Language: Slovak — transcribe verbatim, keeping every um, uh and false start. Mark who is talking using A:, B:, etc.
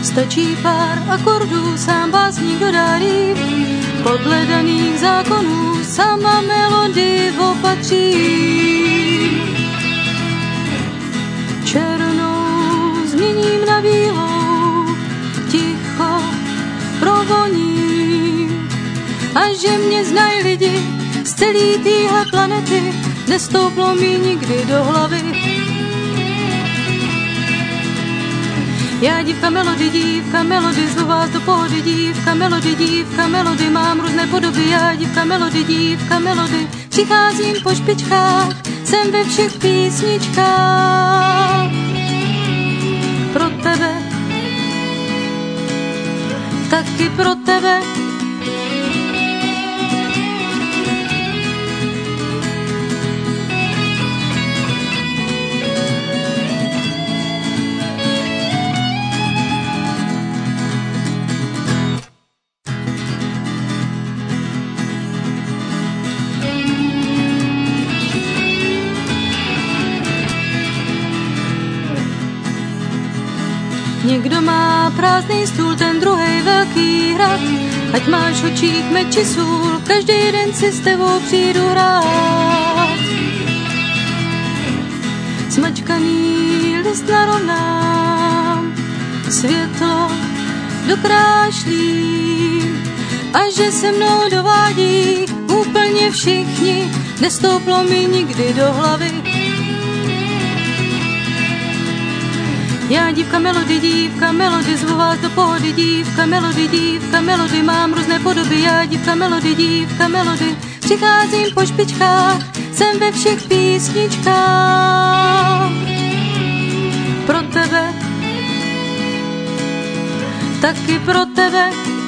A: Stačí pár akordů, sám básník dodá rým, podle daných zákonů sama melodii opatří. Černou změním na bílou, ticho provoním. A že mě znají lidi z celý téhle planety, nestouplo mi nikdy do hlavy. Já dívka melody, dívka melody, zvu vás do pohody, dívka melody, dívka melody, mám různé podoby, já dívka melody, dívka melody, přicházím po špičkách, jsem ve všech písničkách. Pro tebe, taky pro tebe. Někdo má prázdný stůl, ten druhej velký hrad. Ať máš v očích med či sůl, každý den si s tebou přijdu hrát. Smačkaný list narovnám, světlo dokrášlím. A že se mnou dovádí úplně všichni, nestouplo mi nikdy do hlavy. Já dívka melody, dívka melody, zvu vás do pohody, dívka melody, dívka melody, mám různé podoby, já dívka melody, dívka melody, přicházím po špičkách, jsem ve všech písničkách. Pro tebe, taky pro tebe.